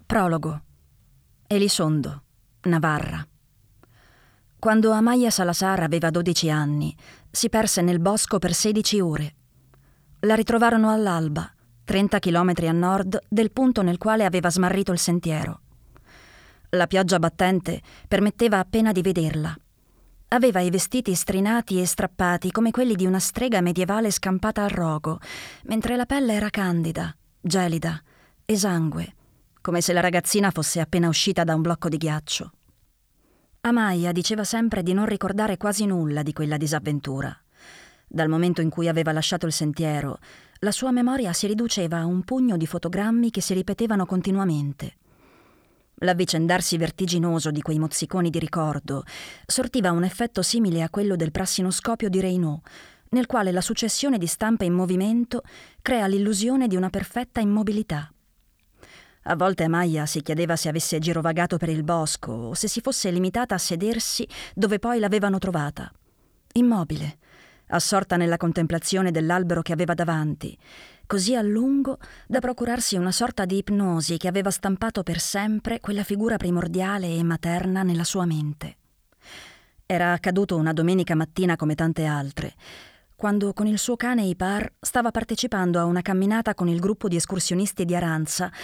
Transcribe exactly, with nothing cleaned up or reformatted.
Prologo. Elizondo, Navarra. Quando Amaya Salazar aveva dodici anni, si perse nel bosco per sedici ore. La ritrovarono all'alba, trenta chilometri a nord del punto nel quale aveva smarrito il sentiero. La pioggia battente permetteva appena di vederla. Aveva i vestiti strinati e strappati come quelli di una strega medievale scampata al rogo, mentre la pelle era candida, gelida, esangue, come se la ragazzina fosse appena uscita da un blocco di ghiaccio. Amaya diceva sempre di non ricordare quasi nulla di quella disavventura. Dal momento in cui aveva lasciato il sentiero, la sua memoria si riduceva a un pugno di fotogrammi che si ripetevano continuamente. L'avvicendarsi vertiginoso di quei mozziconi di ricordo sortiva un effetto simile a quello del prassinoscopio di Raynaud, nel quale la successione di stampe in movimento crea l'illusione di una perfetta immobilità. A volte Amaya si chiedeva se avesse girovagato per il bosco o se si fosse limitata a sedersi dove poi l'avevano trovata, immobile, assorta nella contemplazione dell'albero che aveva davanti, così a lungo da procurarsi una sorta di ipnosi che aveva stampato per sempre quella figura primordiale e materna nella sua mente. Era accaduto una domenica mattina come tante altre, quando con il suo cane Ipar stava partecipando a una camminata con il gruppo di escursionisti di Aranza